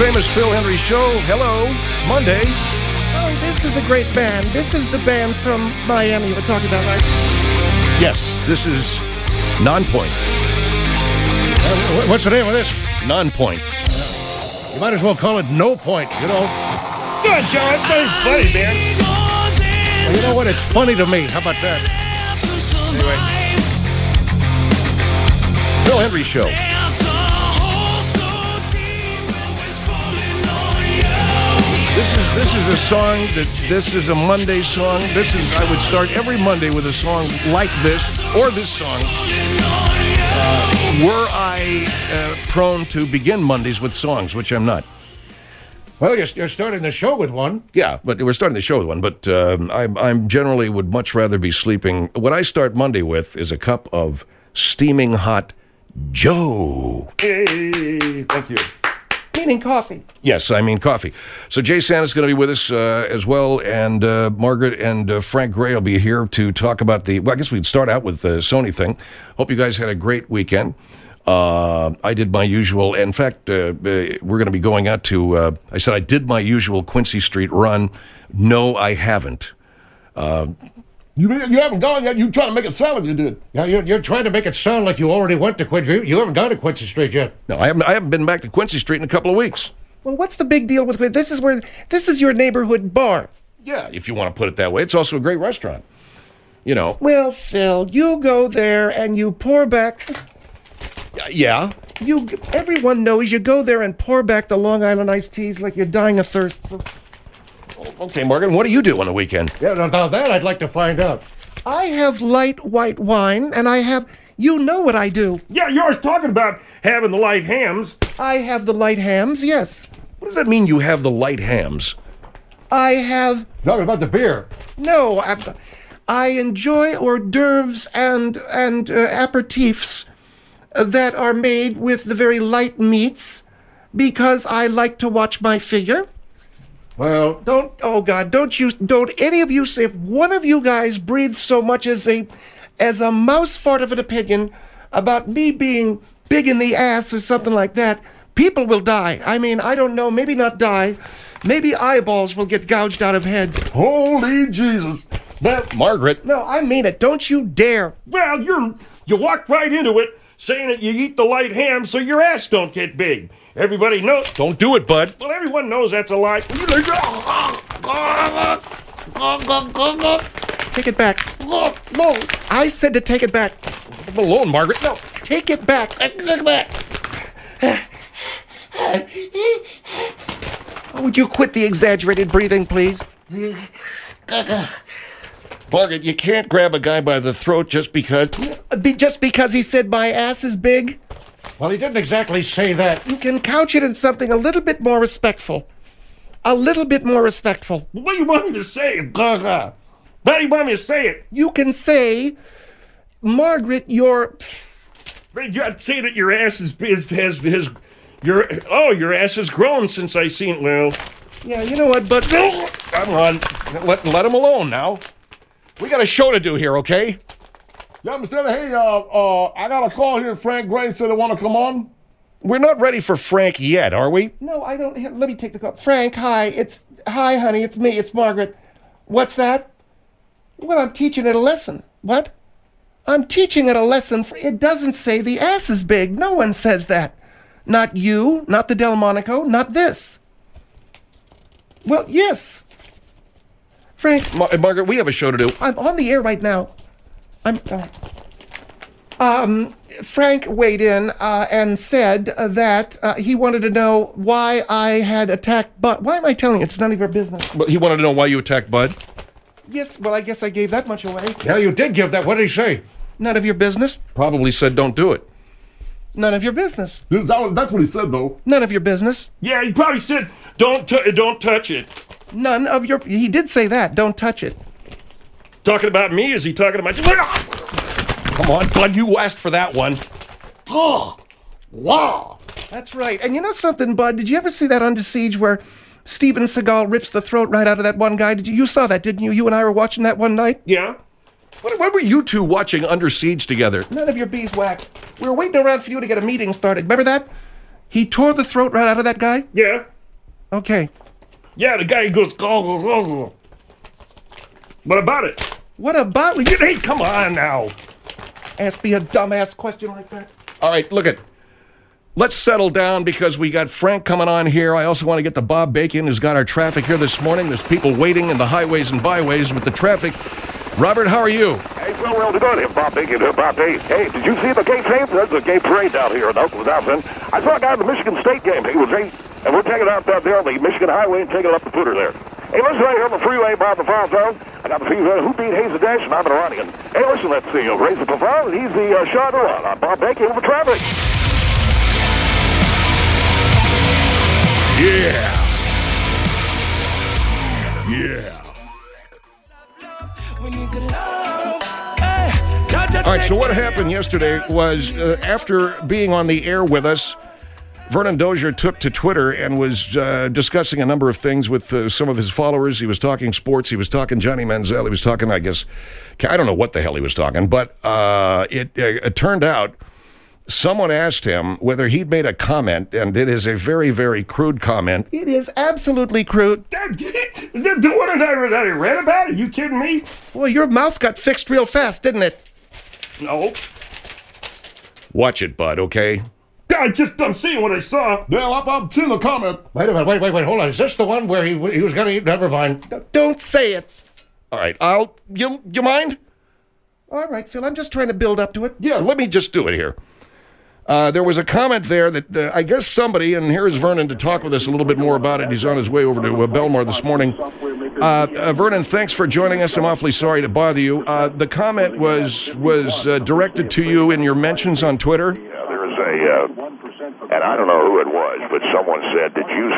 famous Phil Hendrie Show. Hello, Monday. Oh, this is a great band. This is the band from Miami we're talking about, right? Yes, this is Nonpoint. What's the name of this? Nonpoint. You might as well call it No Point, you know. Good, John. It's very funny, man. Well, you know what? It's funny to me. How about that? Anyway. Phil Hendrie Show. This is a song this is a Monday song. I would start every Monday with a song like this, or this song. Were I prone to begin Mondays with songs, which I'm not. Well, you're starting the show with one. Yeah, but we're starting the show with one. But I'm generally would much rather be sleeping. What I start Monday with is a cup of steaming hot Joe. Hey, thank you. Meaning coffee. Yes, I mean coffee. So Jay Santa's going to be with us as well, and Margaret and Frank Gray will be here to talk about I guess we'd start out with the Sony thing. Hope you guys had a great weekend. I did my usual, in fact, we're going to be going out to, I said I did my usual Quincy Street run. No, I haven't. You haven't gone yet. You trying to make it sound like you did. Yeah, you're trying to make it sound like you already went to Quincy. You haven't gone to Quincy Street yet. No, I haven't been back to Quincy Street in a couple of weeks. Well, what's the big deal with Quincy? This is your neighborhood bar. Yeah, if you want to put it that way. It's also a great restaurant. You know. Well, Phil, you go there and you pour back. Yeah. Everyone knows you go there and pour back the Long Island iced teas like you're dying of thirst. So. Okay, Morgan, what do you do on the weekend? Yeah, now that I'd like to find out. I have light white wine, and I have... You know what I do. Yeah, you're always talking about having the light hams. I have the light hams, yes. What does that mean, you have the light hams? I have... Talking about the beer. No, I enjoy hors d'oeuvres and aperitifs that are made with the very light meats because I like to watch my figure. Well, don't any of you say, if one of you guys breathes so much as a mouse fart of an opinion about me being big in the ass or something like that, people will die. I mean, I don't know, maybe not die. Maybe eyeballs will get gouged out of heads. Holy Jesus. But Margaret. No, I mean it. Don't you dare. Well, you walked right into it saying that you eat the light ham so your ass don't get big. Everybody knows. Don't do it, bud. Well, everyone knows that's a lie. Take it back. No, I said to take it back. Leave him alone, Margaret. No, take it back. Take it back. Would you quit the exaggerated breathing, please? Margaret, you can't grab a guy by the throat just because... Just because he said my ass is big? Well, he didn't exactly say that. You can couch it in something a little bit more respectful. A little bit more respectful. What do you want me to say? How do you want me to say it? You can say, Margaret, your say that your ass your ass has grown since I seen. Well, yeah, you know what, but come on, let him alone now. We got a show to do here, okay? Yeah, Mr. Hey, I got a call here. Frank Gray said they want to come on. We're not ready for Frank yet, are we? No, I don't. Let me take the call. Frank, hi, honey, it's me, it's Margaret. What's that? Well, I'm teaching it a lesson. What? I'm teaching it a lesson. It doesn't say the ass is big. No one says that. Not you, not the Delmonico, not this. Well, yes. Frank. Margaret, we have a show to do. I'm on the air right now. Frank weighed in and said that he wanted to know why I had attacked Bud. Why am I telling you? It's none of your business. But he wanted to know why you attacked Bud? Yes, well, I guess I gave that much away. Yeah, you did give that. What did he say? None of your business. Probably said don't do it. None of your business. That's what he said, though. None of your business. Yeah, he probably said don't touch it. None of your... He did say that. Don't touch it. Talking about me? Is he talking about you? Come on, Bud, you asked for that one. Oh, wow. That's right. And you know something, Bud? Did you ever see that Under Siege where Steven Seagal rips the throat right out of that one guy? You saw that, didn't you? You and I were watching that one night? Yeah. When were you two watching Under Siege together? None of your beeswax. We were waiting around for you to get a meeting started. Remember that? He tore the throat right out of that guy? Yeah. Okay. Yeah, the guy goes, go. What about it? What about we? Hey, come on now. Ask me a dumbass question like that. All right, look at. Let's settle down because we got Frank coming on here. I also want to get to Bob Bacon, who's got our traffic here this morning. There's people waiting in the highways and byways with the traffic. Robert, how are you? Hey, well done here, Bob Bacon. Bob Bacon. Hey, did you see the gay parade? There's a gay parade down here in Oakland, Wisconsin. I saw a guy at the Michigan State game. He was and we're taking it out there on the Michigan Highway and taking it up the footer there. Hey, listen right here on the freeway by the Farm Zone. I got the fever. Who beat Hayes the Dash? And I'm in Iranian. Hey, listen, let's see. Raise the profile. He's the shot run. I'm Bob Bacon over traffic. Yeah. Yeah. All right, so what happened yesterday was after being on the air with us, Vernon Dozier took to Twitter and was discussing a number of things with some of his followers. He was talking sports. He was talking Johnny Manziel. He was talking, I guess, I don't know what the hell he was talking, but it turned out someone asked him whether he'd made a comment, and it is a very, very crude comment. It is absolutely crude. The one that I read about? Are you kidding me? Well, your mouth got fixed real fast, didn't it? No. Watch it, bud, okay? I'm seeing what I saw. Well, I'm seeing the comment. Wait a minute, wait, hold on. Is this the one where he was going to eat? Never mind. Don't say it. All right, you mind? All right, Phil, I'm just trying to build up to it. Yeah, let me just do it here. There was a comment there that I guess somebody, and here's Vernon to talk with us a little bit more about it. He's on his way over to Belmar this morning. Vernon, thanks for joining us. I'm awfully sorry to bother you. The comment was directed to you in your mentions on Twitter. Yeah, there was and I don't know who it was, but someone said, did you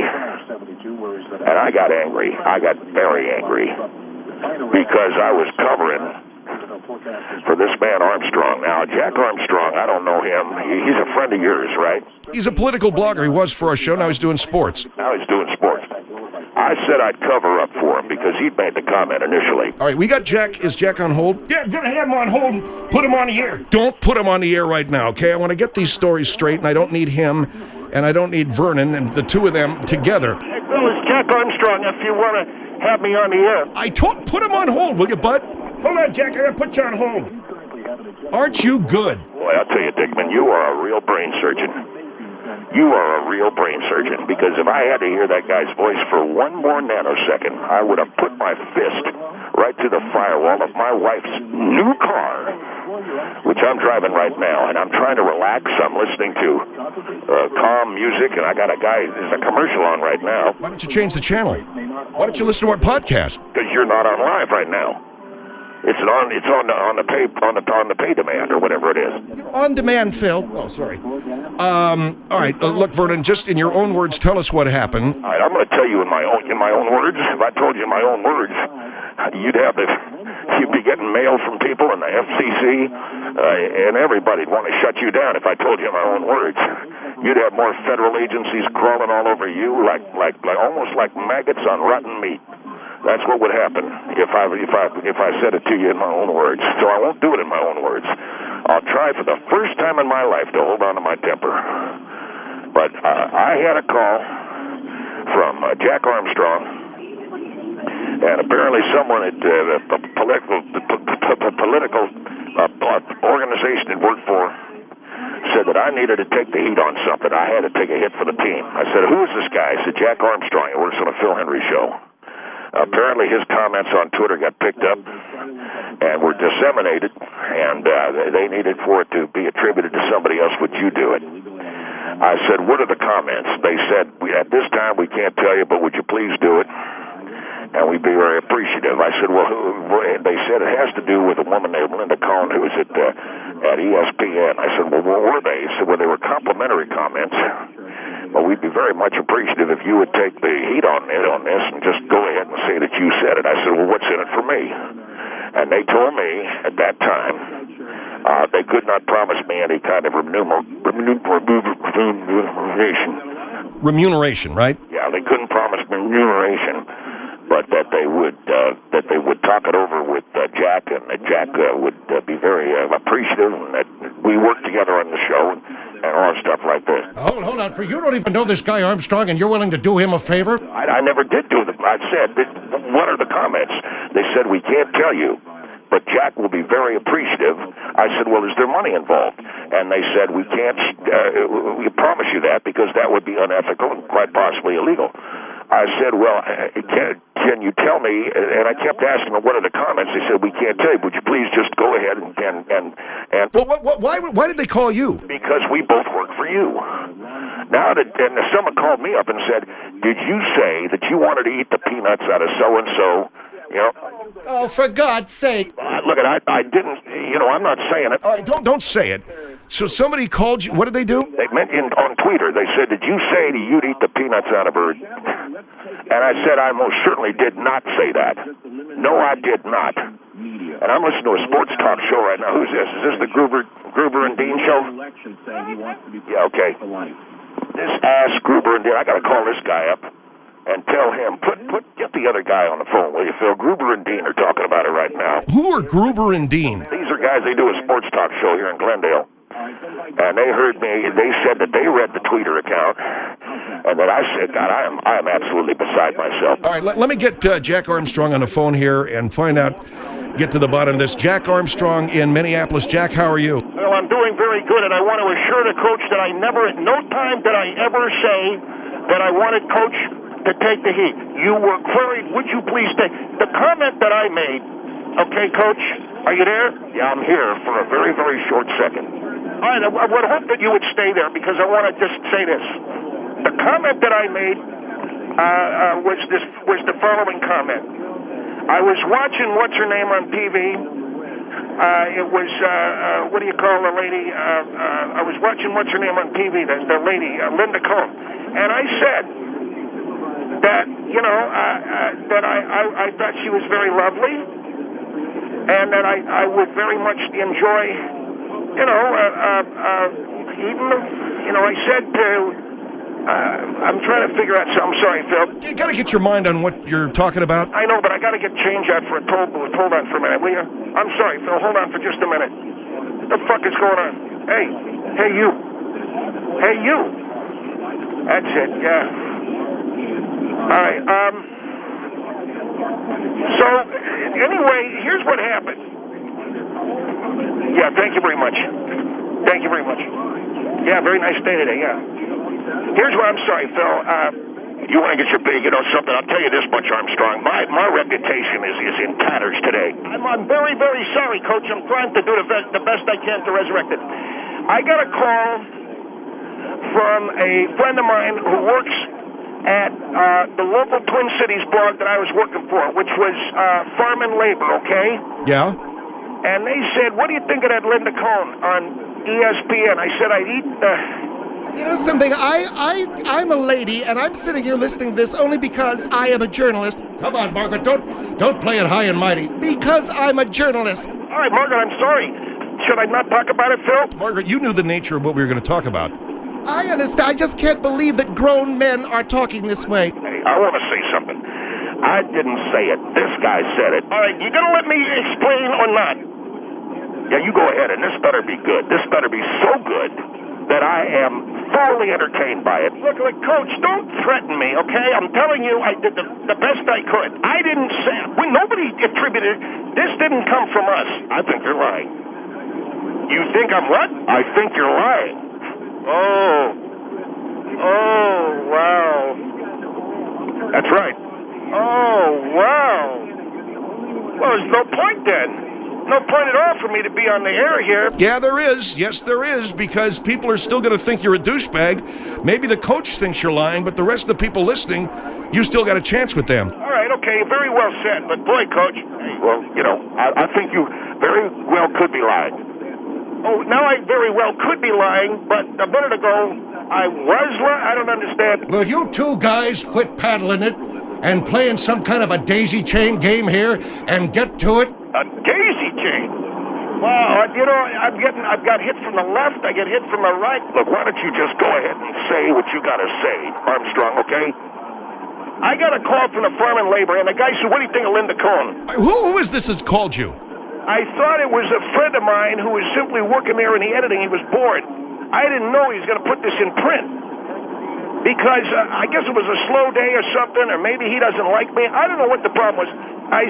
say, and I got angry. I got very angry because I was covering for this man Armstrong. Now, Jack Armstrong, I don't know him. He's a friend of yours, right? He's a political blogger. He was for our show. Now he's doing sports. Now he's doing sports. I said I'd cover up for him because he'd made the comment initially. All right, we got Jack. Is Jack on hold? Yeah, gonna have him on hold and put him on the air. Don't put him on the air right now, okay? I want to get these stories straight, and I don't need him, and I don't need Vernon, and the two of them together. Hey, Bill, it's Jack Armstrong if you want to have me on the air. Put him on hold, will you, bud? Hold on, Jack. I gotta put you on hold. Aren't you good? Boy, I'll tell you, Dickman, you are a real brain surgeon. You are a real brain surgeon, because if I had to hear that guy's voice for one more nanosecond, I would have put my fist right to the firewall of my wife's new car, which I'm driving right now, and I'm trying to relax. I'm listening to calm music, and I got there's a commercial on right now. Why don't you change the channel? Why don't you listen to our podcast? Because you're not on live right now. It's on the pay demand or whatever it is. You're on demand, Phil. Oh, sorry. All right, look, Vernon, just in your own words, tell us what happened. All right, I'm going to tell you in my own words. If I told you in my own words, you'd be getting mail from people in the FCC, and everybody'd want to shut you down if I told you in my own words. You'd have more federal agencies crawling all over you, like almost like maggots on rotten meat. That's what would happen if I said it to you in my own words. So I won't do it in my own words. I'll try for the first time in my life to hold on to my temper. But I had a call from Jack Armstrong, and apparently someone at the political organization he worked for said that I needed to take the heat on something. I had to take a hit for the team. I said, who is this guy? He said, Jack Armstrong. He works on the Phil Henry Show. Apparently his comments on Twitter got picked up and were disseminated, and they needed for it to be attributed to somebody else. Would you do it? I said, what are the comments? They said, at this time we can't tell you, but would you please do it? And we'd be very appreciative. I said, well, they said it has to do with a woman named Linda Cohn who was at ESPN. I said, well, what were they? He said, well, they were complimentary comments. But we'd be very much appreciative if you would take the heat on this and just go ahead and say that you said it. I said, well, what's in it for me? And they told me at that time they could not promise me any kind of remuneration. Remuneration, right? Yeah, they couldn't promise remuneration, but that they would talk it over with Jack, and that Jack would be very appreciative, and that we worked together on the show. and all stuff like this. Hold on. For you don't even know this guy Armstrong, and you're willing to do him a favor? I never did do them. I said, what are the comments? They said, we can't tell you, but Jack will be very appreciative. I said, well, is there money involved? And they said, we can't, we promise you that because that would be unethical and quite possibly illegal. I said, well, can you tell me? And I kept asking them, what are the comments? They said, we can't tell you. Would you please just go ahead and Well, why did they call you? because we both work for you. Now that, and someone called me up and said, did you say that you wanted to eat the peanuts out of so-and-so? You know, Oh, for God's sake. look, I didn't, I'm not saying it. All right, don't say it. So somebody called you. What did they do? They meant on Twitter, they said, did you say that you'd eat the peanuts out of her? And I said, I most certainly did not say that. No, I did not. And I'm listening to a sports talk show right now. Who's this? Is this the Gruber and Dean show? Yeah, okay. This ass Gruber and Dean, I got to call this guy up and tell him, get the other guy on the phone, will you, Phil? Gruber and Dean are talking about it right now. Who are Gruber and Dean? These are guys, they do a sports talk show here in Glendale. And they heard me, they said that they read the Twitter account, and that I said, God, I am absolutely beside myself. All right, let me get Jack Armstrong on the phone here and find out, get to the bottom of this. Jack Armstrong in Minneapolis. Jack, how are you? Well, I'm doing very good, and I want to assure the coach that I never, at no time did I ever say that I wanted Coach to take the heat. You were very, would you please take, the comment that I made, okay, Coach, are you there? Yeah, I'm here for a very, very short second. All right, I would hope that you would stay there because I want to just say this. The comment that I made was the following comment. I was watching what's her name on TV. It was what do you call the lady? I was watching what's her name on TV. The lady Linda Cohn, and I said that that I thought she was very lovely, and that I would very much enjoy. I said I'm trying to figure out something. Sorry, Phil. You got to get your mind on what you're talking about. I know, but I got to get change out for a toll booth. Hold on for a minute, will you? I'm sorry, Phil. Hold on for just a minute. What the fuck is going on? Hey, you. Hey, you. That's it, yeah. All right, so, anyway, here's what happened. Yeah, thank you very much. Thank you very much. Yeah, very nice day today, yeah. Here's what I'm sorry, Phil. You want to get your big, something? I'll tell you this much, Armstrong. My reputation is in tatters today. I'm very, very sorry, Coach. I'm trying to do the best I can to resurrect it. I got a call from a friend of mine who works at the local Twin Cities blog that I was working for, which was Farm and Labor, okay? Yeah? And they said, what do you think of that Linda Cohn on ESPN? I said, I'd eat You know something? I'm a lady, and I'm sitting here listening to this only because I am a journalist. Come on, Margaret. Don't play it high and mighty. Because I'm a journalist. All right, Margaret, I'm sorry. Should I not talk about it, Phil? Margaret, you knew the nature of what we were going to talk about. I understand. I just can't believe that grown men are talking this way. Hey, I want to say something. I didn't say it. This guy said it. All right, you gonna let me explain or not? Yeah, you go ahead, and this better be good. This better be so good that I am thoroughly entertained by it. Look, Coach, don't threaten me, okay? I'm telling you, I did the best I could. I didn't say... nobody attributed... This didn't come from us. I think you're lying. You think I'm what? I think you're lying. Oh, wow. That's right. Oh, wow. Well, there's no point then. No point at all for me to be on the air here. Yeah, there is. Yes, there is, because people are still going to think you're a douchebag. Maybe the coach thinks you're lying, but the rest of the people listening, you still got a chance with them. All right, okay, very well said. But boy, Coach... Well, I think you very well could be lying. Oh, now I very well could be lying, but a minute ago, I was lying. I don't understand. Will you two guys quit paddling it and playing some kind of a daisy chain game here and get to it? A daisy chain? Wow, I've got hit from the left, I get hit from the right. Look, why don't you just go ahead and say what you got to say, Armstrong, okay? I got a call from the Farm and Labor, and the guy said, what do you think of Linda Cohn? Who is this that's called you? I thought it was a friend of mine who was simply working there in the editing. He was bored. I didn't know he was going to put this in print. Because I guess it was a slow day or something, or maybe he doesn't like me. I don't know what the problem was. I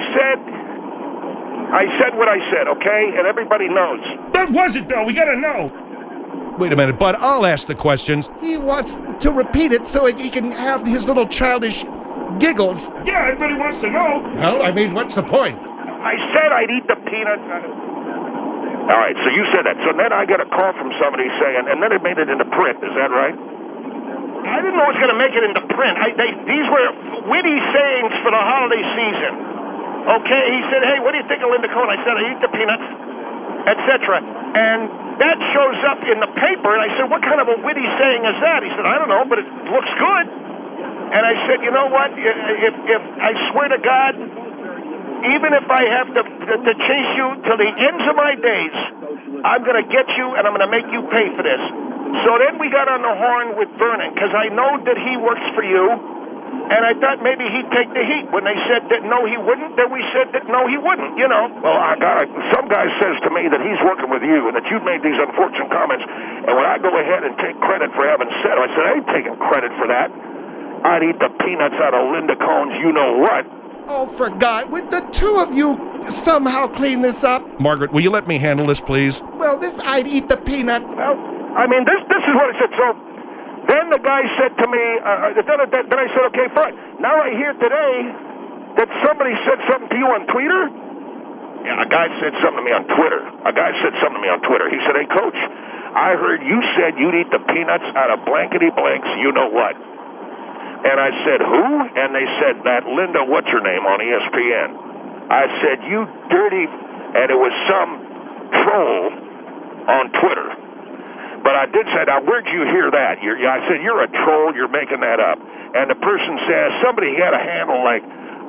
said what I said, okay? And everybody knows. What was it, though? We gotta know. Wait a minute, Bud. I'll ask the questions. He wants to repeat it so he can have his little childish giggles. Yeah, everybody wants to know. Well, I mean, what's the point? I said I'd eat the peanuts. All right, so you said that. So then I got a call from somebody saying, and then it made it into print. Is that right? I didn't know it was going to make it into print. These were witty sayings for the holiday season. Okay, he said, hey, what do you think of Linda Cohn? I said, I eat the peanuts, etc. And that shows up in the paper, and I said, what kind of a witty saying is that? He said, I don't know, but it looks good. And I said, you know what? If I swear to God, even if I have to chase you till the ends of my days, I'm going to get you, and I'm going to make you pay for this. So then we got on the horn with Vernon, because I know that he works for you, and I thought maybe he'd take the heat. When they said that no, he wouldn't, then we said that no, he wouldn't, you know. Well, some guy says to me that he's working with you and that you've made these unfortunate comments, and when I go ahead and take credit for having said it, I said, I ain't taking credit for that. I'd eat the peanuts out of Linda Cohn's you-know-what. Oh, for God, would the two of you somehow clean this up? Margaret, will you let me handle this, please? Well, this I'd eat the peanut. Well, I mean, this is what I said. So then the guy said to me, then I said, okay, fine. Now I hear today that somebody said something to you on Twitter. Yeah, a guy said something to me on Twitter. He said, hey, Coach, I heard you said you'd eat the peanuts out of blankety blanks, you know what. And I said, who? And they said, that Linda what's-her-name on ESPN. I said, you dirty... And it was some troll on Twitter. But I did say, now, where'd you hear that? I said, you're a troll, you're making that up. And the person says, he had a handle like,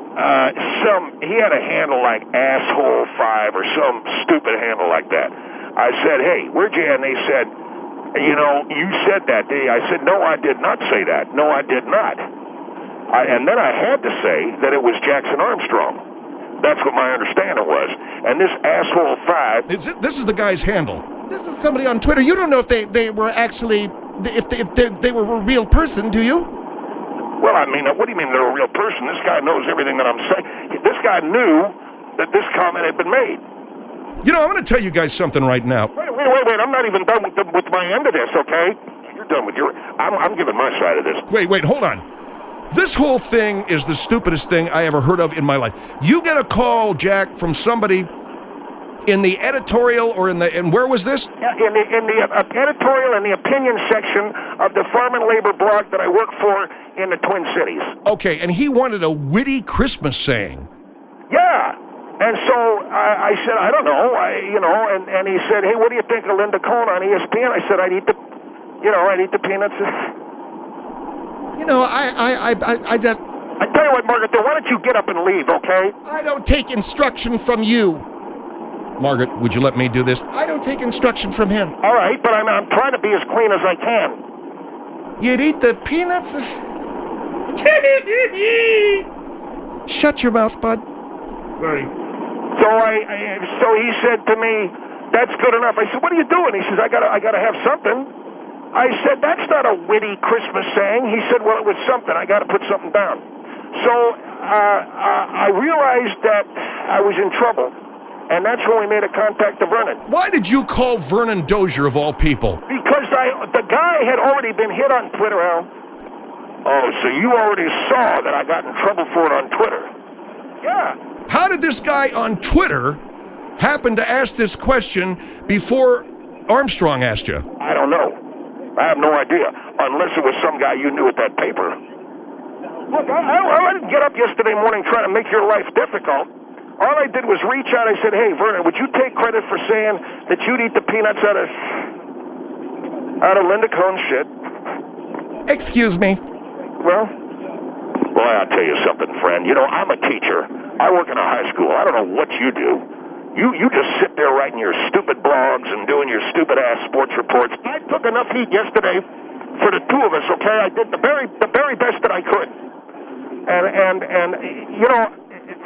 asshole 5 or some stupid handle like that. I said, hey, where'd you, and they said, you know, you said that, did you? I said, no, I did not say that. No, I did not. And then I had to say that it was Jackson Armstrong. That's what my understanding was. And this asshole 5... This is the guy's handle. This is somebody on Twitter. You don't know if they were actually, if they were a real person, do you? Well, I mean, what do you mean they're a real person? This guy knows everything that I'm saying. This guy knew that this comment had been made. You know, I'm going to tell you guys something right now. Wait. I'm not even done with my end of this, okay? You're done with your... I'm giving my side of this. Wait, hold on. This whole thing is the stupidest thing I ever heard of in my life. You get a call, Jack, from somebody in the editorial or and where was this? Yeah, in the editorial and the opinion section of the Farm and Labor blog that I work for in the Twin Cities. Okay, and he wanted a witty Christmas saying. Yeah. And so I said, I don't know, and he said, hey, what do you think of Linda Cohn on ESPN? I said, I'd eat the peanuts. You know, I just... I tell you what, Margaret, why don't you get up and leave, okay? I don't take instruction from you. Margaret, would you let me do this? I don't take instruction from him. All right, but I'm trying to be as clean as I can. You'd eat the peanuts? Shut your mouth, bud. Right. So he said to me, that's good enough. I said, what are you doing? He says, I gotta have something. I said, that's not a witty Christmas saying. He said, well, it was something. I gotta put something down. So I realized that I was in trouble. And that's when we made a contact to Vernon. Why did you call Vernon Dozier of all people? Because the guy had already been hit on Twitter, Al. Oh, so you already saw that I got in trouble for it on Twitter. Yeah. How did this guy on Twitter happen to ask this question before Armstrong asked you? I don't know. I have no idea. Unless it was some guy you knew at that paper. Look, I didn't get up yesterday morning trying to make your life difficult. All I did was reach out. I said, hey, Vernon, would you take credit for saying that you'd eat the peanuts out of Linda Cohn's shit? Excuse me. Well, I'll tell you something, friend. You know, I'm a teacher. I work in a high school. I don't know what you do. You just sit there writing your stupid blogs and doing your stupid-ass sports reports. I took enough heat yesterday for the two of us, okay? I did the very best that I could. And you know...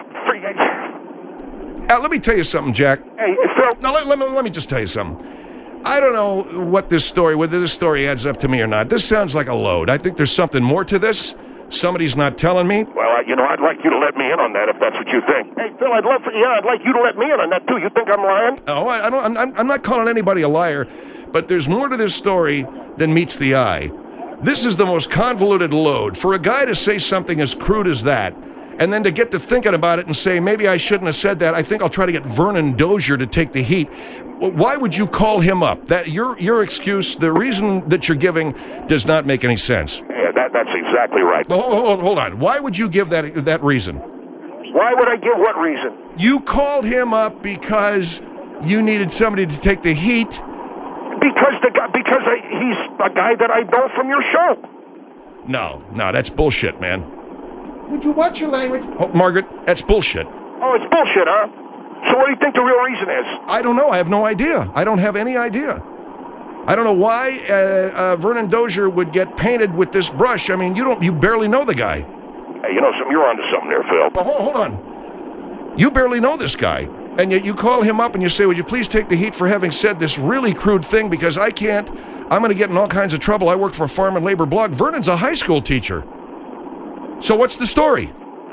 Let me tell you something, Jack. Hey, Phil. Now, let me just tell you something. I don't know whether this story adds up to me or not. This sounds like a load. I think there's something more to this. Somebody's not telling me. Well, I'd like you to let me in on that if that's what you think. Hey, Phil, I'd like you to let me in on that too. You think I'm lying? Oh, I don't. I'm not calling anybody a liar, but there's more to this story than meets the eye. This is the most convoluted load. For a guy to say something as crude as that, and then to get to thinking about it and say, maybe I shouldn't have said that. I think I'll try to get Vernon Dozier to take the heat. Why would you call him up? That your excuse, the reason that you're giving, does not make any sense. Yeah, that's exactly right. Well, hold on. Why would you give that reason? Why would I give what reason? You called him up because you needed somebody to take the heat. Because he's a guy that I know from your show. No, that's bullshit, man. Would you watch your language? Oh, Margaret, that's bullshit. Oh, it's bullshit, huh? So what do you think the real reason is? I don't know. I have no idea. I don't have any idea. I don't know why Vernon Dozier would get painted with this brush. I mean, you barely know the guy. Hey, you're onto something there, Phil. Well, hold on. You barely know this guy. And yet you call him up and you say, would you please take the heat for having said this really crude thing because I'm going to get in all kinds of trouble. I work for a farm and labor blog. Vernon's a high school teacher. So what's the story?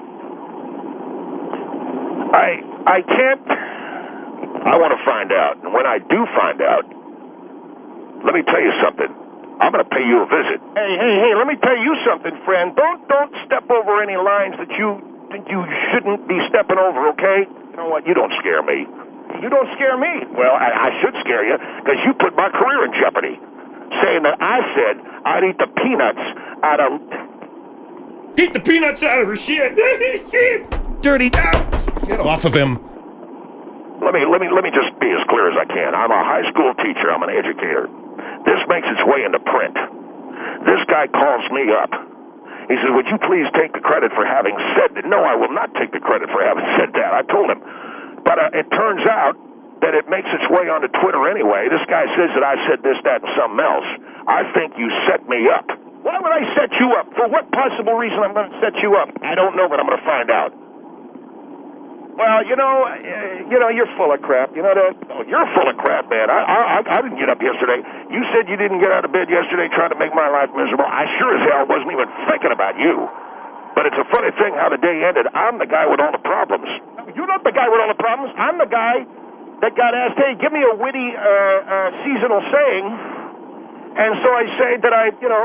I can't. I want to find out. And when I do find out, let me tell you something. I'm going to pay you a visit. Hey, let me tell you something, friend. Don't step over any lines that you shouldn't be stepping over, okay? You know what? You don't scare me. You don't scare me. Well, I should scare you because you put my career in jeopardy. Saying that I said I'd eat the peanuts out of... Eat the peanuts out of her shit. Dirty. Get off of him. Let me just be as clear as I can. I'm a high school teacher. I'm an educator. This makes its way into print. This guy calls me up. He says, would you please take the credit for having said that? No, I will not take the credit for having said that. I told him. But it turns out that it makes its way onto Twitter anyway. This guy says that I said this, that, and something else. I think you set me up. Why would I set you up? For what possible reason I'm going to set you up? I don't know, but I'm going to find out. Well, you're full of crap. You know that? Oh, you're full of crap, man. I didn't get up yesterday. You said you didn't get out of bed yesterday trying to make my life miserable. I sure as hell wasn't even thinking about you. But it's a funny thing how the day ended. I'm the guy with all the problems. You're not the guy with all the problems. I'm the guy that got asked, hey, give me a witty seasonal saying. And so I say that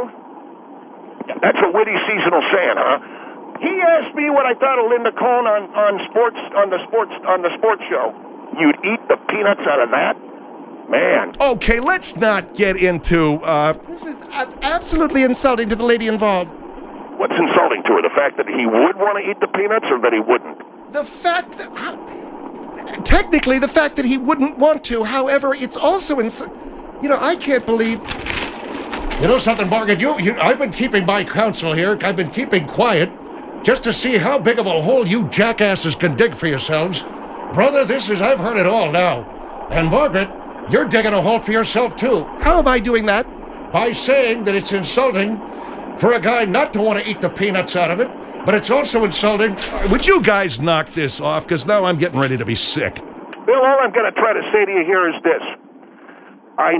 that's a witty seasonal saying, huh? He asked me what I thought of Linda Cohn on the sports show. You'd eat the peanuts out of that? Man. Okay, let's not get into This is absolutely insulting to the lady involved. What's insulting to her? The fact that he would want to eat the peanuts or that he wouldn't? The fact that... Technically, the fact that he wouldn't want to. However, it's also I can't believe... You know something, Margaret? I've been keeping my counsel here. I've been keeping quiet just to see how big of a hole you jackasses can dig for yourselves. Brother, I've heard it all now. And Margaret, you're digging a hole for yourself, too. How am I doing that? By saying that it's insulting for a guy not to want to eat the peanuts out of it, but it's also insulting... Would you guys knock this off? Because now I'm getting ready to be sick. Bill, all I'm going to try to say to you here is this. I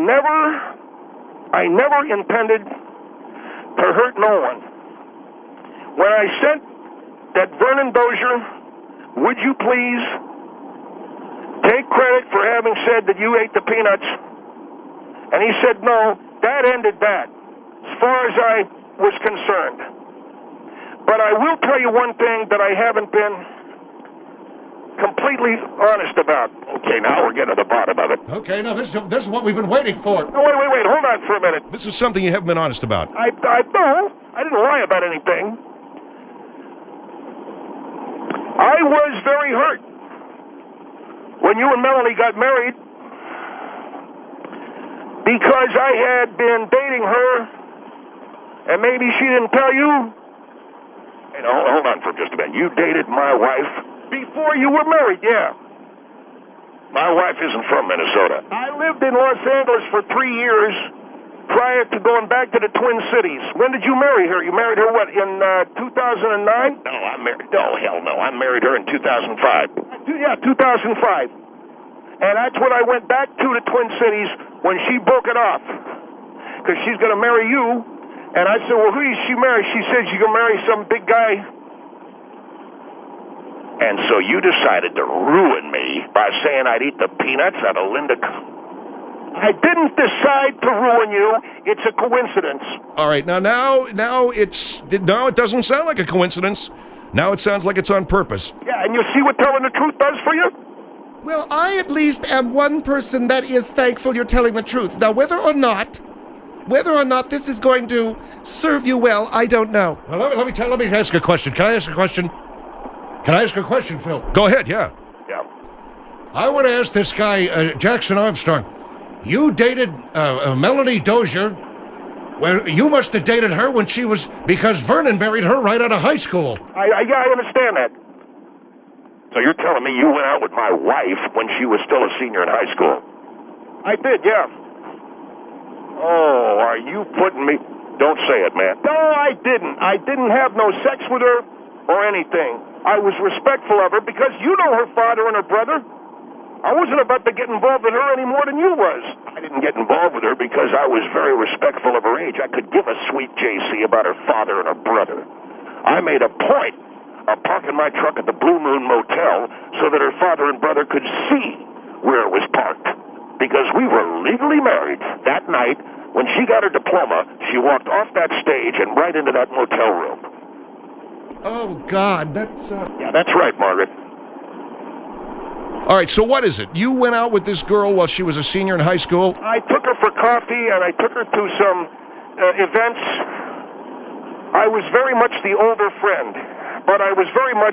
never intended to hurt no one. When I said that Vernon Dozier, would you please take credit for having said that you ate the peanuts? And he said no, that ended that, as far as I was concerned. But I will tell you one thing that I haven't been completely honest about. Okay, now we're getting to the bottom of it. Okay, now this is what we've been waiting for. No, wait, hold on for a minute. This is something you haven't been honest about. No, I didn't lie about anything. I was very hurt when you and Melanie got married because I had been dating her, and maybe she didn't tell you. Hey, hold on for just a minute. You dated my wife before you were married, yeah. My wife isn't from Minnesota. I lived in Los Angeles for 3 years prior to going back to the Twin Cities. When did you marry her? You married her, what, in 2009? No, hell no. I married her in 2005. Yeah, 2005. And that's when I went back to the Twin Cities when she broke it off, because she's going to marry you. And I said, well, who is she marry? She said she's going to marry some big guy. And so you decided to ruin me by saying I'd eat the peanuts out of Linda. I didn't decide to ruin you. It's a coincidence. All right, now it doesn't sound like a coincidence. Now it sounds like it's on purpose. Yeah, and you see what telling the truth does for you? Well, I at least am one person that is thankful you're telling the truth. Now, whether or not this is going to serve you well, I don't know. Well, let me ask a question. Can I ask a question? Can I ask a question, Phil? Go ahead, yeah. Yeah. I want to ask this guy, Jackson Armstrong. You dated Melanie Dozier. Well, you must have dated her when she was, because Vernon married her right out of high school. I understand that. So you're telling me you went out with my wife when she was still a senior in high school? I did, yeah. Oh, are you putting me... Don't say it, man. No, I didn't. I didn't have no sex with her or anything. I was respectful of her because you know her father and her brother. I wasn't about to get involved with her any more than you was. I didn't get involved with her because I was very respectful of her age. I could give a sweet JC about her father and her brother. I made a point of parking my truck at the Blue Moon Motel so that her father and brother could see where it was parked. Because we were legally married. That night, when she got her diploma, she walked off that stage and right into that motel room. Oh, God, that's... Yeah, that's right, Margaret. All right, so what is it? You went out with this girl while she was a senior in high school? I took her for coffee, and I took her to some events. I was very much the older friend, but I was very much...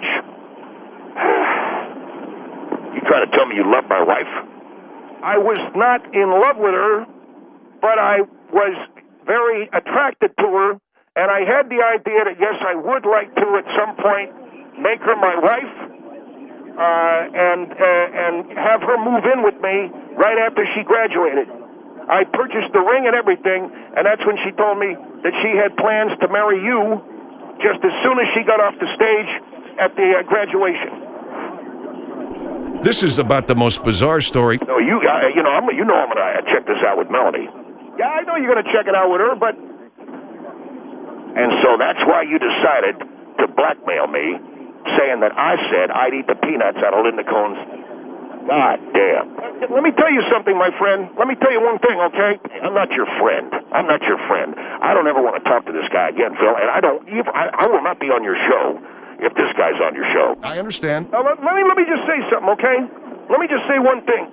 You trying to tell me you love my wife? I was not in love with her, but I was very attracted to her, and I had the idea that, yes, I would like to, at some point, make her my wife, and have her move in with me right after she graduated. I purchased the ring and everything, and that's when she told me that she had plans to marry you just as soon as she got off the stage at the graduation. This is about the most bizarre story. No, you know I'm gonna check this out with Melanie. Yeah, I know you're gonna check it out with her, but... And so that's why you decided to blackmail me, saying that I said I'd eat the peanuts out of Linda Cohn's. God damn. Let me tell you something, my friend. Let me tell you one thing, okay? I'm not your friend. I'm not your friend. I don't ever want to talk to this guy again, Phil, and I will not be on your show if this guy's on your show. I understand. Now, let me just say something, okay? Let me just say one thing.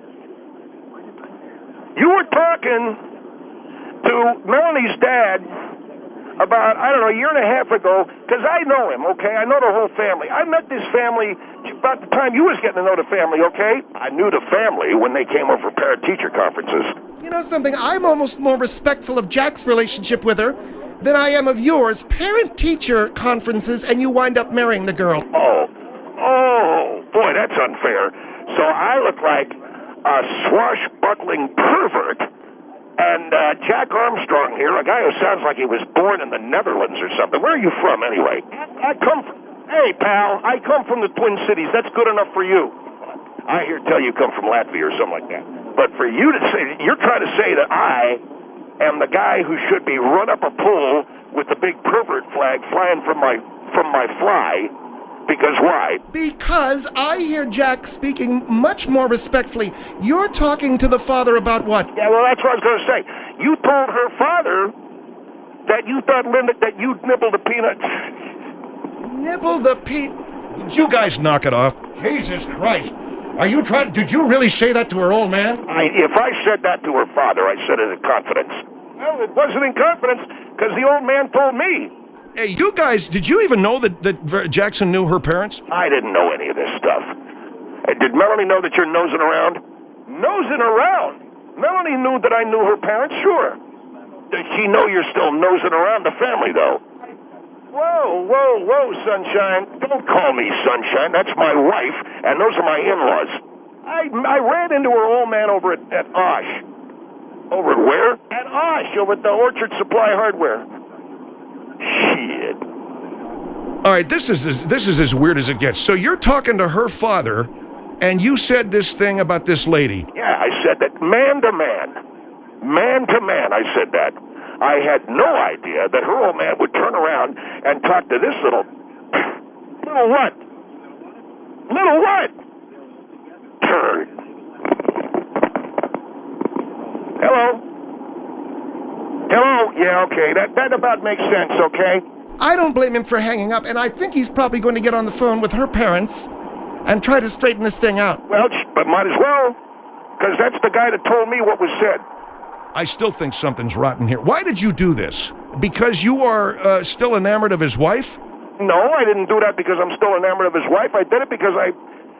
You were talking to Melanie's dad about, I don't know, a year and a half ago, because I know him, okay? I know the whole family. I met this family about the time you was getting to know the family, okay? I knew the family when they came over for parent-teacher conferences. You know something? I'm almost more respectful of Jack's relationship with her than I am of yours. Parent-teacher conferences, and you wind up marrying the girl. Oh, boy, that's unfair. So I look like a swashbuckling pervert, and Jack Armstrong here, a guy who sounds like he was born in the Netherlands or something. Where are you from, anyway? Hey, pal, I come from the Twin Cities. That's good enough for you. I tell you come from Latvia or something like that. But for you to say, you're trying to say that I am the guy who should be run up a pole with the big pervert flag flying from my fly. Because why? Because I hear Jack speaking much more respectfully. You're talking to the father about what? Yeah, well, that's what I was going to say. You told her father that you thought, Linda, that you'd nibble the peanuts. Nibble the peanut? You guys knock it off. Jesus Christ. Did you really say that to her old man? If I said that to her father, I said it in confidence. Well, it wasn't in confidence because the old man told me. Hey, you guys, did you even know that Jackson knew her parents? I didn't know any of this stuff. Did Melanie know that you're nosing around? Nosing around? Melanie knew that I knew her parents, sure. Does she know you're still nosing around the family, though? Whoa, Sunshine. Don't call me Sunshine. That's my wife, and those are my in-laws. I ran into her old man over at Osh. Over at where? At Osh, over at the Orchard Supply Hardware. Shit. All right, this is as weird as it gets. So you're talking to her father, and you said this thing about this lady. Yeah, I said that man to man. Man to man, I said that. I had no idea that her old man would turn around and talk to this little what? Little what? Turd. Hello? Hello? Yeah, okay. That about makes sense, okay? I don't blame him for hanging up, and I think he's probably going to get on the phone with her parents and try to straighten this thing out. Well, but might as well, because that's the guy that told me what was said. I still think something's rotten here. Why did you do this? Because you are still enamored of his wife? No, I didn't do that because I'm still enamored of his wife. I did it because I...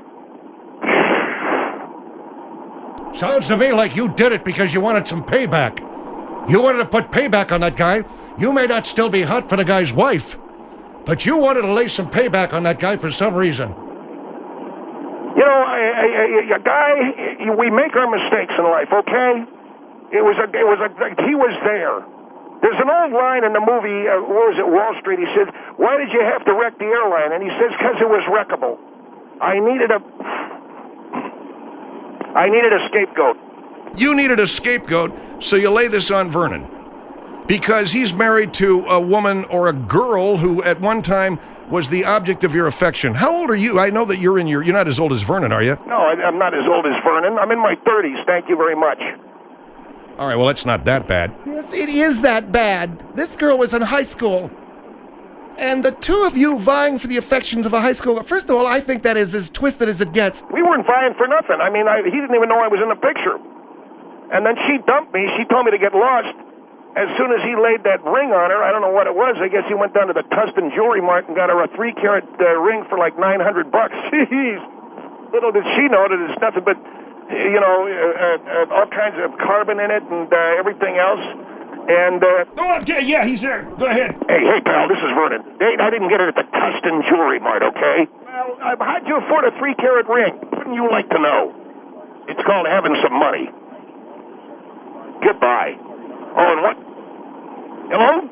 Sounds to me like you did it because you wanted some payback. You wanted to put payback on that guy. You may not still be hot for the guy's wife, but you wanted to lay some payback on that guy for some reason. You know, a guy, we make our mistakes in life, okay? He was there. There's an old line in the movie, what was it, Wall Street? He said, "Why did you have to wreck the airline?" And he says, "Because it was wreckable. I needed a scapegoat." You needed a scapegoat, so you lay this on Vernon. Because he's married to a woman or a girl who at one time was the object of your affection. How old are you? I know that you're not as old as Vernon, are you? No, I'm not as old as Vernon. I'm in my 30s, thank you very much. All right, well, that's not that bad. Yes, it is that bad. This girl was in high school. And the two of you vying for the affections of a high school... First of all, I think that is as twisted as it gets. We weren't vying for nothing. I mean, he didn't even know I was in the picture. And then she dumped me. She told me to get lost. As soon as he laid that ring on her, I don't know what it was. I guess he went down to the Tustin Jewelry Mart and got her a 3-carat ring for like $900. Jeez. Little did she know that it's nothing but, all kinds of carbon in it and everything else. And, yeah, he's there. Go ahead. Hey, pal, this is Vernon. I didn't get it at the Tustin Jewelry Mart, okay? Well, how'd you afford a 3-carat ring? Wouldn't you like to know? It's called having some money. Goodbye. Oh, and what? Hello?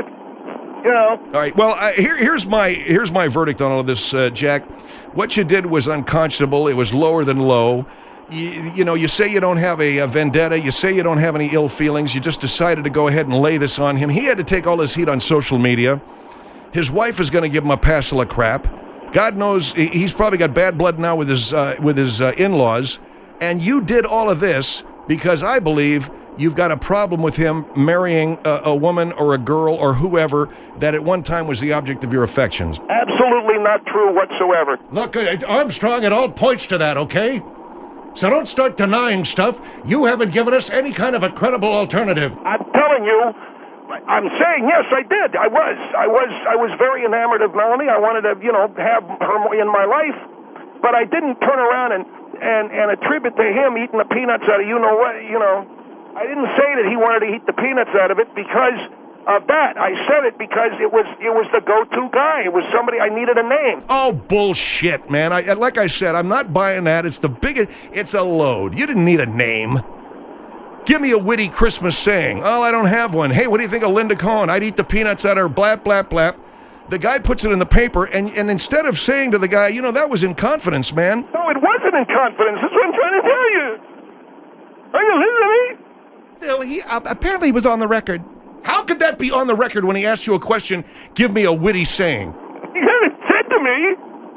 All right. Well, here's my verdict on all of this, Jack. What you did was unconscionable. It was lower than low. You say you don't have a vendetta. You say you don't have any ill feelings. You just decided to go ahead and lay this on him. He had to take all his heat on social media. His wife is going to give him a passel of crap. God knows he's probably got bad blood now with his in-laws. And you did all of this because I believe you've got a problem with him marrying a woman or a girl or whoever that at one time was the object of your affections. Absolutely not true whatsoever. Look, Armstrong, it all points to that, okay? So don't start denying stuff. You haven't given us any kind of a credible alternative. I'm telling you, I'm saying yes, I did. I was very enamored of Melanie. I wanted to, have her in my life, but I didn't turn around and attribute to him eating the peanuts out of I didn't say that he wanted to eat the peanuts out of it because of that. I said it because it was the go-to guy. It was somebody I needed a name. Oh, bullshit, man. Like I said, I'm not buying that. It's a load. You didn't need a name. Give me a witty Christmas saying. Oh, I don't have one. Hey, what do you think of Linda Cohn? I'd eat the peanuts out of her, blap, blap, blap. The guy puts it in the paper, and instead of saying to the guy, that was in confidence, man. No, it wasn't in confidence. That's what I'm trying to tell you. Are you listening? Phil, he apparently was on the record. How could that be on the record when he asked you a question, give me a witty saying? He hasn't said to me.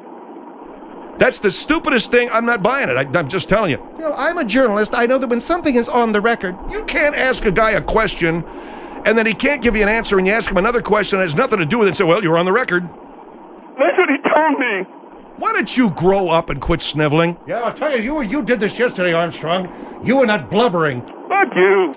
That's the stupidest thing. I'm not buying it. I'm just telling you. Phil, I'm a journalist. I know that when something is on the record... You can't ask a guy a question, and then he can't give you an answer, and you ask him another question that has nothing to do with it, and say, well, you're on the record. That's what he told me. Why don't you grow up and quit sniveling? Yeah, I'll tell you, you did this yesterday, Armstrong. You were not blubbering. Fuck you.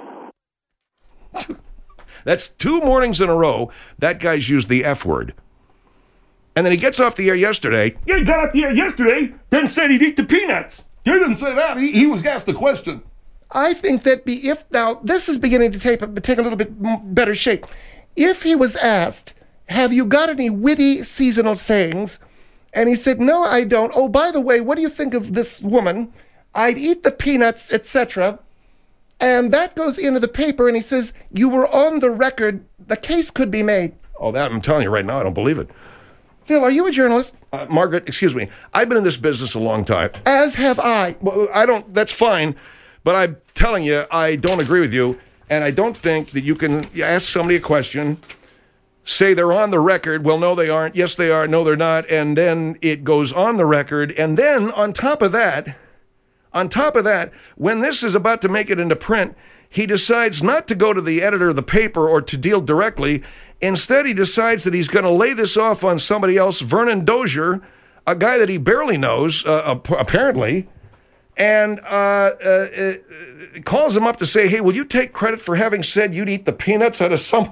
That's 2 mornings in a row that guy's used the F word. And then he gets off the air yesterday. Yeah, he got off the air yesterday, then said he'd eat the peanuts. He didn't say that. He was asked the question. I think that now this is beginning to take a little bit better shape. If he was asked, have you got any witty seasonal sayings? And he said, no, I don't. Oh, by the way, what do you think of this woman? I'd eat the peanuts, etc. And that goes into the paper, and he says, you were on the record. The case could be made. Oh, that I'm telling you right now, I don't believe it. Phil, are you a journalist? Margaret, excuse me. I've been in this business a long time. As have I. Well, that's fine. But I'm telling you, I don't agree with you, and I don't think that you can ask somebody a question, say they're on the record, well, no, they aren't, yes, they are, no, they're not, and then it goes on the record, and then on top of that, when this is about to make it into print, he decides not to go to the editor of the paper or to deal directly. Instead, he decides that he's going to lay this off on somebody else, Vernon Dozier, a guy that he barely knows, apparently, and calls him up to say, hey, will you take credit for having said you'd eat the peanuts out of someone?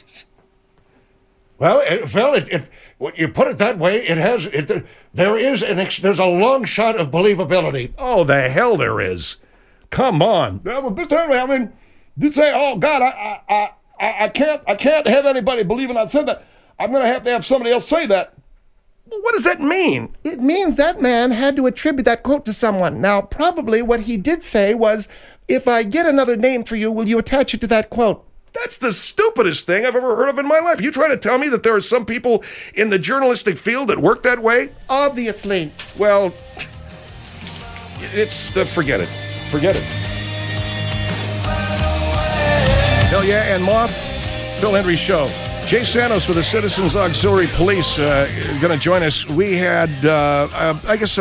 Well, Phil, when you put it that way, there's a long shot of believability. Oh, the hell there is. Come on. Yeah, but certainly, I mean, you say, oh, God, I can't have anybody believing I said that. I'm going to have somebody else say that. What does that mean? It means that man had to attribute that quote to someone. Now, probably what he did say was, if I get another name for you, will you attach it to that quote? That's the stupidest thing I've ever heard of in my life. You trying to tell me that there are some people in the journalistic field that work that way? Obviously. Well, forget it. Forget it. Hell yeah, and Moth, Phil Hendrie Show. Jay Santos with the Citizens Auxiliary Police going to join us. We had, I guess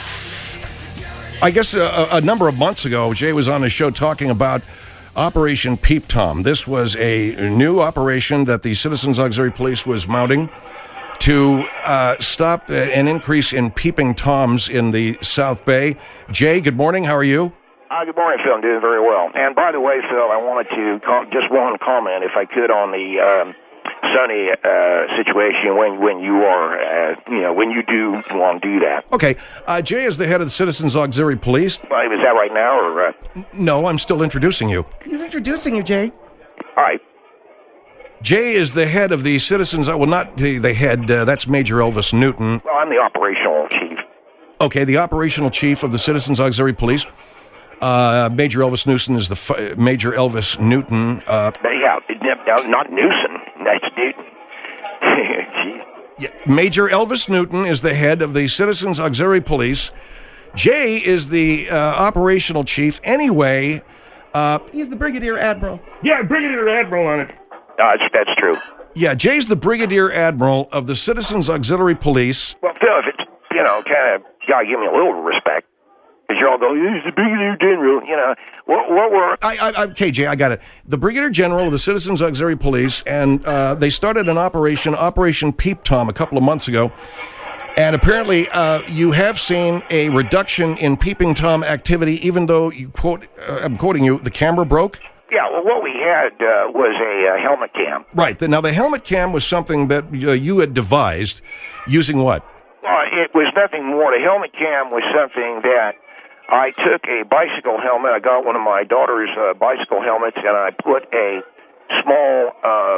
a number of months ago, Jay was on the show talking about Operation Peep Tom. This was a new operation that the Citizens Auxiliary Police was mounting to stop an increase in peeping Toms in the South Bay. Jay, good morning. How are you? Good morning, Phil. I'm doing very well. And by the way, Phil, I wanted to just one comment, if I could, on the Sonny situation when you are, when you do want to do that. Okay. Jay is the head of the Citizens Auxiliary Police. Is that right now, or? No, I'm still introducing you. He's introducing you, Jay. All right. Jay is the head of the Citizens, well, not the head, that's Major Elvis Newton. Well, I'm the operational chief. Okay, the operational chief of the Citizens Auxiliary Police. Major Elvis Newton is the Major Elvis Newton. Not Newton. That's Newton. Yeah, Major Elvis Newton is the head of the Citizens Auxiliary Police. Jay is the operational chief. Anyway, He's the Brigadier Admiral. Yeah, Brigadier Admiral on it. That's true. Yeah, Jay's the Brigadier Admiral of the Citizens Auxiliary Police. Well, Phil, if it's, kind of, gotta give me a little respect. Because you all go, he's the Brigadier General, what were... Okay, Jay, I got it. The Brigadier General of the Citizens Auxiliary Police, and they started an Operation Peep Tom, a couple of months ago. And apparently, you have seen a reduction in peeping Tom activity, even though, I'm quoting you, the camera broke? Yeah, well, what we had was a helmet cam. Right. Now, the helmet cam was something that you had devised using what? It was nothing more. The helmet cam was something that I took a bicycle helmet. I got one of my daughter's bicycle helmets, and I put a small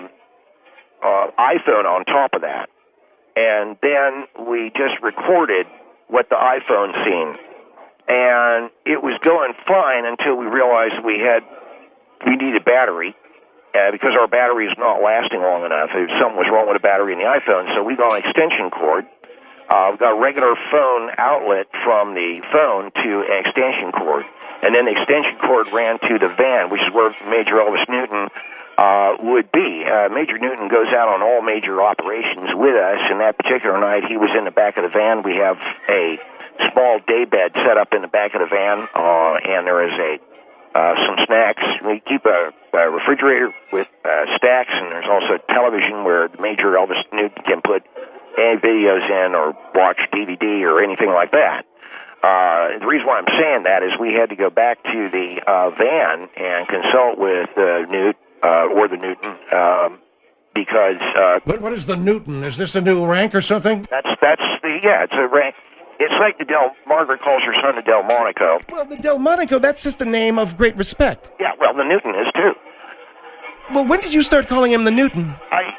iPhone on top of that. And then we just recorded what the iPhone seen. And it was going fine until we realized we needed battery because our battery is not lasting long enough. Something was wrong with the battery in the iPhone, so we got an extension cord. We got a regular phone outlet from the phone to an extension cord. And then the extension cord ran to the van, which is where Major Elvis Newton would be. Major Newton goes out on all major operations with us, and that particular night he was in the back of the van. We have a small daybed set up in the back of the van, and there is some snacks. We keep a refrigerator with stacks, and there's also television where Major Elvis Newton can put any videos in or watch DVD or anything like that. The reason why I'm saying that is we had to go back to the van and consult with Newt or the Newton because. What is the Newton? Is this a new rank or something? It's a rank. It's like Margaret calls her son the Delmonico. Well, the Delmonico, that's just a name of great respect. Yeah, well, the Newton is too. Well, when did you start calling him the Newton?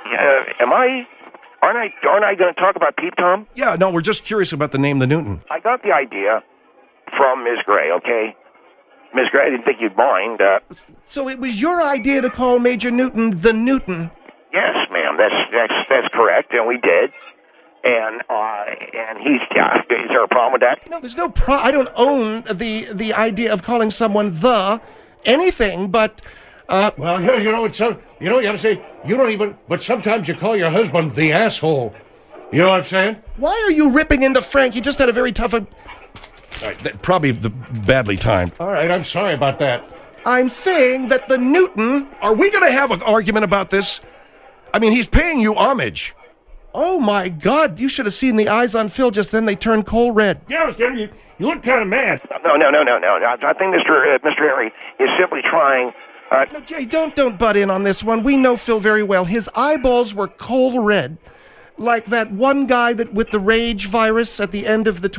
Aren't I going to talk about Peep Tom? Yeah, no, we're just curious about the name, the Newton. I got the idea from Ms. Gray, okay? Ms. Gray, I didn't think you'd mind. So it was your idea to call Major Newton the Newton? Yes, ma'am, that's correct, and we did. and he's, is there a problem with that? No, there's no I don't own the idea of calling someone anything, but Well, you know, you got to say, you don't even, but sometimes you call your husband the asshole. You know what I'm saying? why are you ripping into Frank? He just had a very tough. Probably badly timed. All right, I'm sorry about that. I'm saying that the Newton. Are we going to have an argument about this? I mean, he's paying you homage. Oh my God! You should have seen the eyes on Phil just then. They turned coal red. Yeah, Stan, you look kind of mad. No. I think Mr. Henry is simply trying. No, Jay, don't butt in on this one. We know Phil very well. His eyeballs were coal red, like that one guy that with the rage virus at the end of the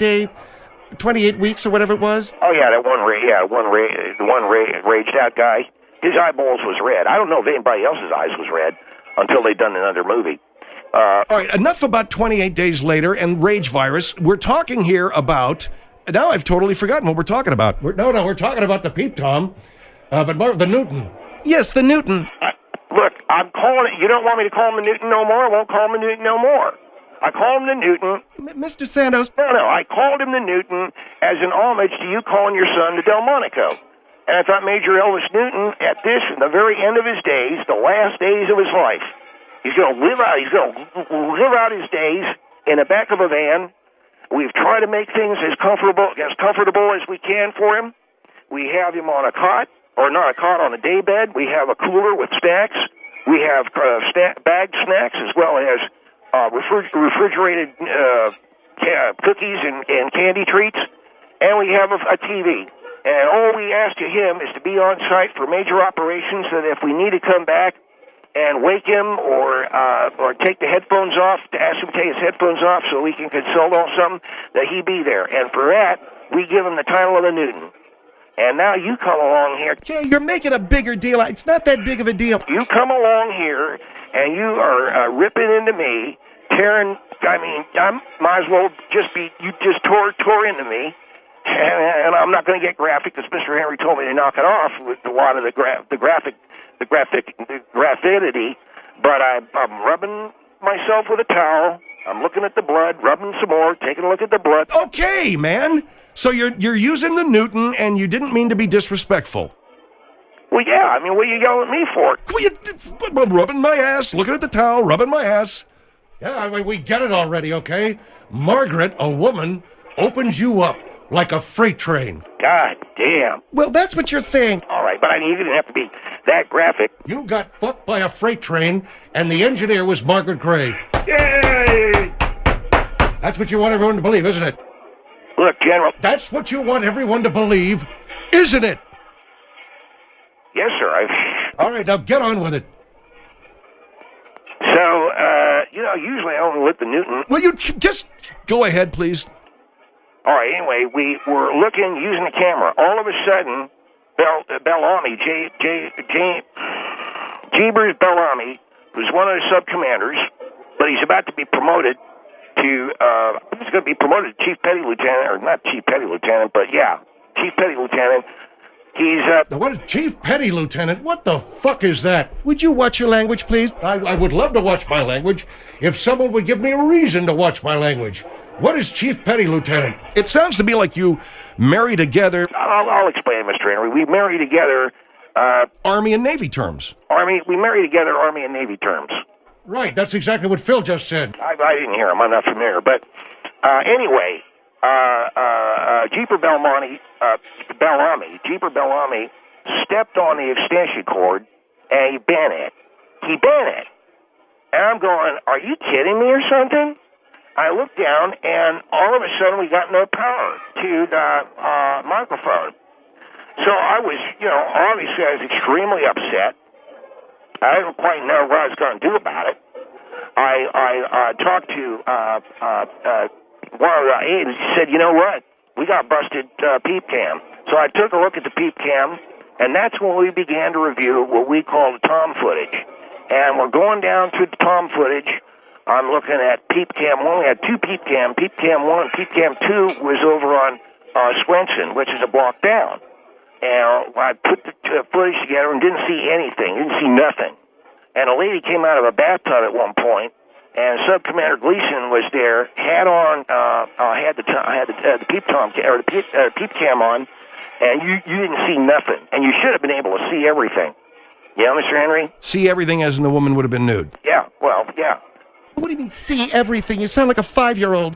28 weeks or whatever it was. Oh yeah, the one raged out guy. His eyeballs was red. I don't know if anybody else's eyes was red until they done another movie. All right, enough about 28 days later and rage virus. We're talking here about. Now I've totally forgotten what we're talking about. We're talking about the Peep Tom, but the Newton. Yes, the Newton. Look, I'm calling it. You don't want me to call him the Newton no more? I won't call him the Newton no more. I call him the Newton. Mr. Santos. No, I called him the Newton as an homage to you calling your son the Delmonico. And I thought Major Elvis Newton, at the very end of his days, the last days of his life, he's going to live out his days in the back of a van. We've tried to make things as comfortable as we can for him. We have him on a cot, or not a cot, on a day bed. We have a cooler with snacks. We have bagged snacks as well as refrigerated cookies and candy treats. And we have a TV. And all we ask of him is to be on site for major operations, so that if we need to come back and wake him or take the headphones off, to ask him to take his headphones off so we can consult on something, that he be there. And for that, we give him the title of the Newton. And now you come along here. Jay, you're making a bigger deal. It's not that big of a deal. You come along here, and you are ripping into me, tearing. I mean, I might as well you just tore into me. And I'm not going to get graphic, because Mr. Henry told me to knock it off with a lot of the graphicity. But I'm rubbing myself with a towel. I'm looking at the blood, rubbing some more, taking a look at the blood. Okay, man. So you're using the Newton, and you didn't mean to be disrespectful. Well, yeah. I mean, what are you yelling at me for? I'm rubbing my ass, looking at the towel, rubbing my ass. Yeah, I mean, we get it already, okay? Margaret, a woman, opens you up like a freight train. God damn. Well, that's what you're saying. All right, but I mean, you didn't have to be that graphic. You got fucked by a freight train, and the engineer was Margaret Gray. Yay! That's what you want everyone to believe, isn't it? Look, General. That's what you want everyone to believe, isn't it? Yes, sir. All right, now get on with it. So, usually I only let the Newton. Will you just go ahead, please? All right, anyway, we were using the camera. All of a sudden, Bellamy, Jeebers Bellamy, who's one of the sub-commanders, but he's about to be promoted to, he's going to be promoted to Chief Petty Lieutenant, or not Chief Petty Lieutenant, but yeah, Chief Petty Lieutenant. He's, What is Chief Petty Lieutenant? What the fuck is that? Would you watch your language, please? I would love to watch my language if someone would give me a reason to watch my language. What is Chief Petty Lieutenant? It sounds to me like you marry together. I'll explain, Mr. Henry. We marry together, Army and Navy terms. We marry together Army and Navy terms. Right, that's exactly what Phil just said. I didn't hear him. I'm not familiar. But anyway, Jeeper Bellamy stepped on the extension cord, and he bent it. And I'm going, are you kidding me or something? I looked down, and all of a sudden we got no power to the microphone. So I was, obviously I was extremely upset. I didn't quite know what I was going to do about it. I talked to one of the aides. He said, you know what? We got busted peep cam. So I took a look at the peep cam, and that's when we began to review what we call the Tom footage. And we're going down through the Tom footage. I'm looking at peep cam 1. We had two peep cam. Peep cam 1, peep cam 2 was over on Swenson, which is a block down. And I put the footage together and didn't see anything, didn't see nothing. And a lady came out of a bathtub at one point, and Subcommander Gleason was there, had the peep cam on, and you didn't see nothing, and you should have been able to see everything. Yeah, Mr. Henry? See everything as in the woman would have been nude. Yeah, well, yeah. What do you mean, see everything? You sound like a 5-year-old.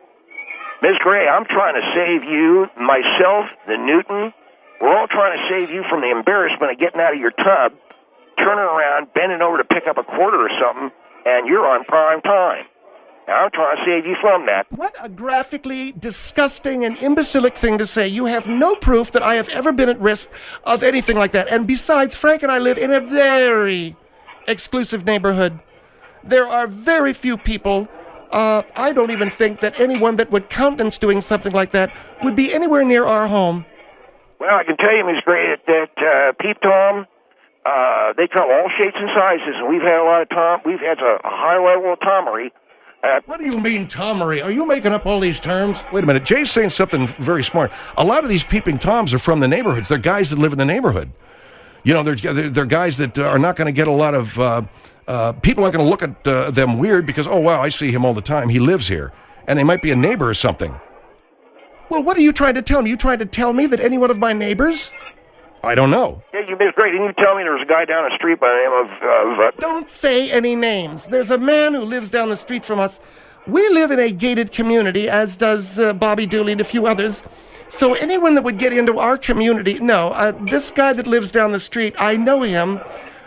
Ms. Gray, I'm trying to save you, myself, the Newton. We're all trying to save you from the embarrassment of getting out of your tub, turning around, bending over to pick up a quarter or something, and you're on prime time. Now, I'm trying to save you from that. What a graphically disgusting and imbecilic thing to say. You have no proof that I have ever been at risk of anything like that. And besides, Frank and I live in a very exclusive neighborhood. There are very few people. I don't even think that anyone that would countenance doing something like that would be anywhere near our home. Well, I can tell you, Ms. Gray, that Peep Tom, they come all shapes and sizes, and we've had a lot of we've had a high level of Tomery. What do you mean, Tomery? Are you making up all these terms? Wait a minute. Jay's saying something very smart. A lot of these peeping Toms are from the neighborhoods. They're guys that live in the neighborhood. You know, they're guys that are not going to get a lot of... people aren't going to look at them weird because, oh, wow, I see him all the time. He lives here. And they might be a neighbor or something. Well, what are you trying to tell me? You trying to tell me that any one of my neighbors? I don't know. Yeah, you Ms. Gray, didn't you tell me there was a guy down the street by the name of Don't say any names. There's a man who lives down the street from us. We live in a gated community, as does Bobby Dooley and a few others. So anyone that would get into our community, no. This guy that lives down the street, I know him.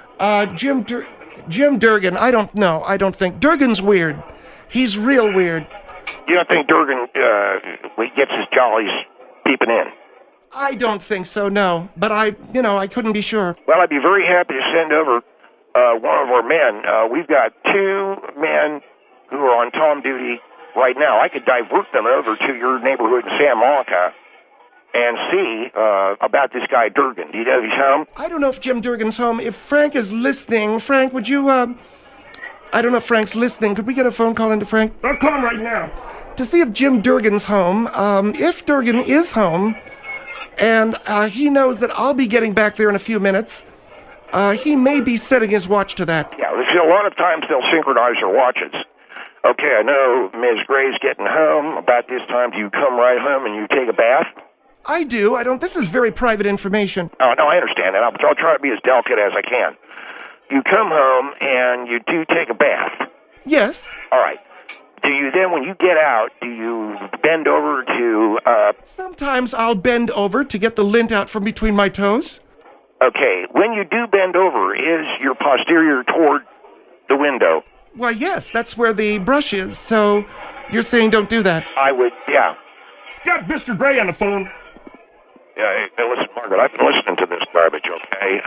Jim Durgan, I don't know. I don't think. Durgan's weird. He's real weird. You don't think Durgan gets his jollies peeping in? I don't think so, no. But I couldn't be sure. Well, I'd be very happy to send over one of our men. We've got 2 men who are on Tom duty right now. I could divert them over to your neighborhood in San Monica and see about this guy Durgan. Do you know if he's home? I don't know if Jim Durgan's home. If Frank is listening, Frank, would you, I don't know if Frank's listening. Could we get a phone call into Frank? I'm calling right now. To see if Jim Durgan's home. If Durgan is home, and he knows that I'll be getting back there in a few minutes, he may be setting his watch to that. Yeah, a lot of times they'll synchronize their watches. Okay, I know Ms. Gray's getting home. About this time, do you come right home and you take a bath? I do. I don't. This is very private information. Oh, no, I understand that. I'll try to be as delicate as I can. You come home and you do take a bath. Yes. All right. Do you then, when you get out, do you bend over to... Sometimes I'll bend over to get the lint out from between my toes. Okay, when you do bend over, is your posterior toward the window? Why, yes, that's where the brush is, so you're saying don't do that. I would, yeah. Got Mr. Gray on the phone. Yeah, hey, listen, Margaret, I've been listening to this garbage, okay?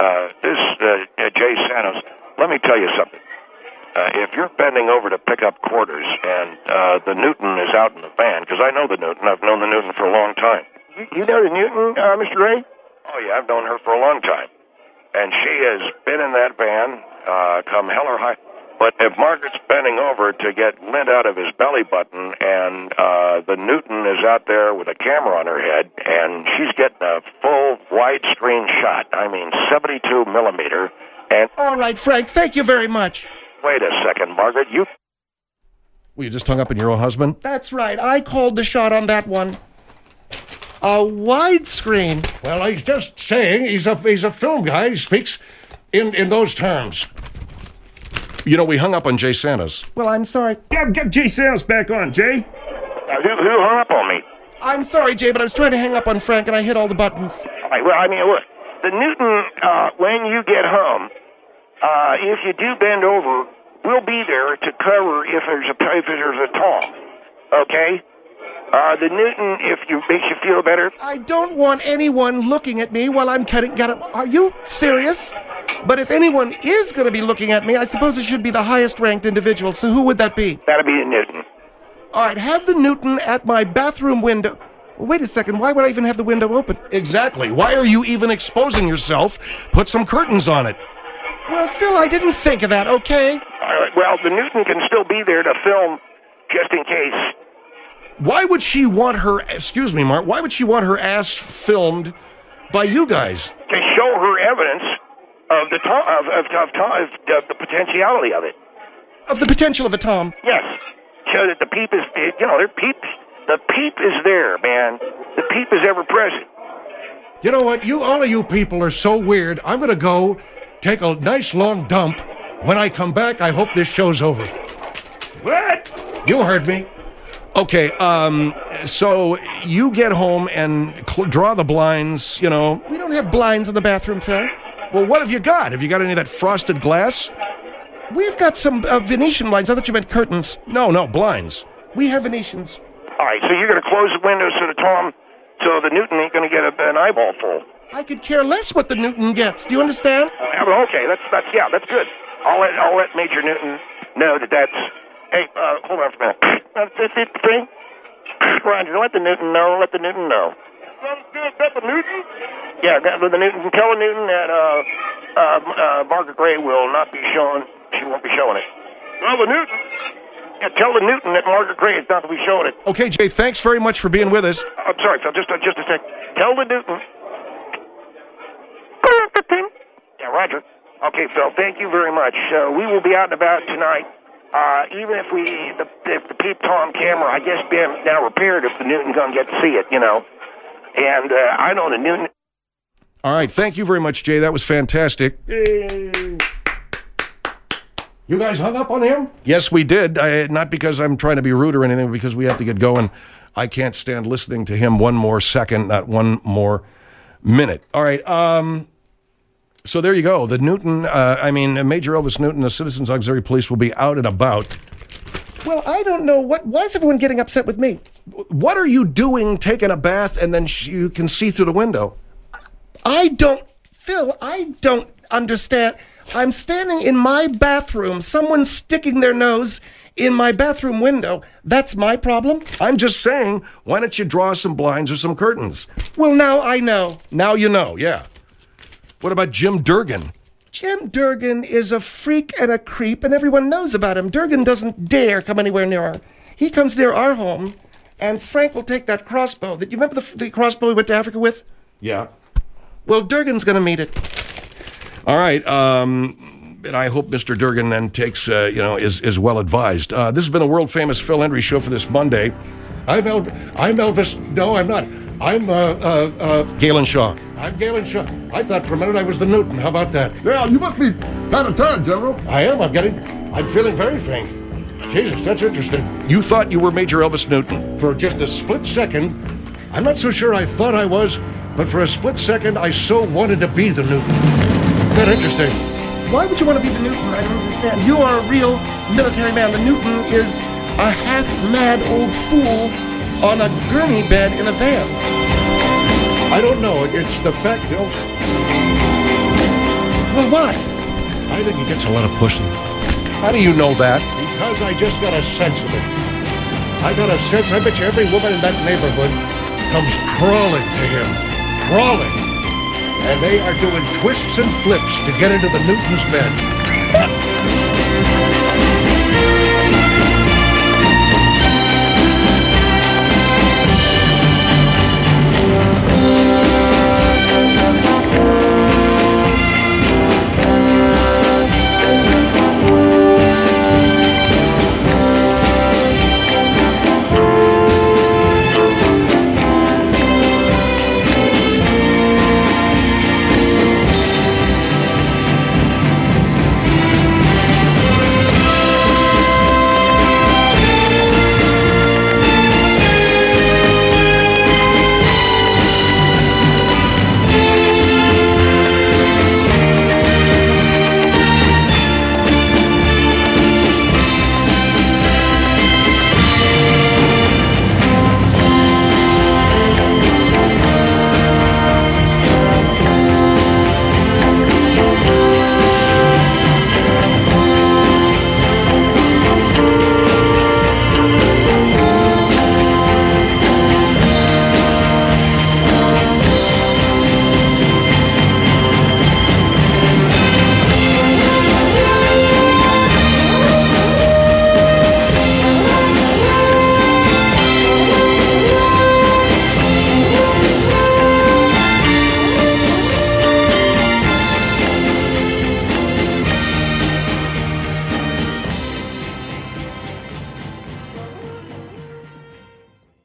Jay Santos, let me tell you something. If you're bending over to pick up quarters and the Newton is out in the van, because I know the Newton, I've known the Newton for a long time. You know the Newton, Mr. Gray? Oh, yeah, I've known her for a long time. And she has been in that van, come hell or high. But if Margaret's bending over to get lint out of his belly button and the Newton is out there with a camera on her head and she's getting a full widescreen shot, I mean 72 millimeter, and... All right, Frank, thank you very much. Wait a second, Margaret, you... Well, you just hung up on your own husband? That's right, I called the shot on that one. A widescreen. Well, he's just saying he's a film guy. He speaks in those terms. You know, we hung up on Jay Santos. Well, I'm sorry. Yeah, get Jay Santos back on, Jay. Who hung up on me? I'm sorry, Jay, but I was trying to hang up on Frank and I hit all the buttons. All right, well, I mean, look, the Newton, when you get home, if you do bend over, we'll be there to cover if there's a Tom, okay? The Newton, if you makes you feel better. I don't want anyone looking at me while I'm cutting. Are you serious? But if anyone is going to be looking at me, I suppose it should be the highest ranked individual. So who would that be? That'll be the Newton. All right, have the Newton at my bathroom window. Wait a second, why would I even have the window open? Exactly. Why are you even exposing yourself? Put some curtains on it. Well, Phil, I didn't think of that, okay? All right, well, the Newton can still be there to film just in case. Why would she want her, excuse me, Mark, why would she want her ass filmed by you guys? To show her evidence of the potentiality of it. of the potential of it, Tom. Yes. Show that the peep is, they're peeps. The peep is there, man. The peep is ever present. You know what? All of you people are so weird. I'm going to go take a nice long dump. When I come back, I hope this show's over. What? You heard me. Okay, so you get home and draw the blinds, We don't have blinds in the bathroom, Phil. Well, what have you got? Have you got any of that frosted glass? We've got some Venetian blinds. I thought you meant curtains. No, blinds. We have Venetians. All right, so you're going to close the windows so the Newton ain't going to get an eyeball full. I could care less what the Newton gets. Do you understand? Yeah, but okay, that's good. I'll let Major Newton know that's. Hey, hold on for a minute. See? Roger, let the Newton know. Let the Newton know. Let the Newton? Yeah, let the Newton. Tell the Newton that Margaret Gray will not be showing. She won't be showing it. Tell the Newton. Yeah, tell the Newton that Margaret Gray is not to be showing it. Okay, Jay, thanks very much for being with us. I'm sorry, Phil. Just a sec. Tell the Newton. Yeah, Roger. Okay, Phil. Thank you very much. We will be out and about tonight. Even if the Peep Tom camera, I guess, been now repaired if the Newton gonna get to see it, And I know the Newton. All right, thank you very much, Jay. That was fantastic. You guys hung up on him? Yes, we did. Not because I'm trying to be rude or anything, but because we have to get going. I can't stand listening to him one more second, not one more minute. All right, so there you go. The Newton, Major Elvis Newton, the Citizens Auxiliary Police will be out and about. Well, I don't know. Why is everyone getting upset with me? What are you doing taking a bath and then you can see through the window? Phil, I don't understand. I'm standing in my bathroom. Someone's sticking their nose in my bathroom window. That's my problem? I'm just saying, why don't you draw some blinds or some curtains? Well, now I know. Now you know, yeah. What about Jim Durgan? Jim Durgan is a freak and a creep, and everyone knows about him. Durgan doesn't dare come anywhere near our. He comes near our home, and Frank will take that crossbow. You remember the crossbow we went to Africa with? Yeah. Well, Durgan's going to meet it. All right. And I hope Mr. Durgan then takes, is well advised. This has been a world famous Phil Hendrie show for this Monday. I'm Elvis. No, I'm not. I'm Galen Shaw. I'm Galen Shaw. I thought for a minute I was the Newton. How about that? Yeah, you must be kind of tired, General. I am. I'm feeling very faint. Jesus, that's interesting. You thought you were Major Elvis Newton? For just a split second, I'm not so sure I thought I was, but for a split second, I so wanted to be the Newton. Isn't that interesting? Why would you want to be the Newton? I don't understand. You are a real military man. The Newton is a half-mad old fool on a gurney bed in a van. I don't know. It's the fact that... Well, why? I think he gets a lot of pussy. How do you know that? Because I just got a sense of it. I got a sense. I bet you every woman in that neighborhood comes crawling to him. Crawling. And they are doing twists and flips to get into the Newton's bed.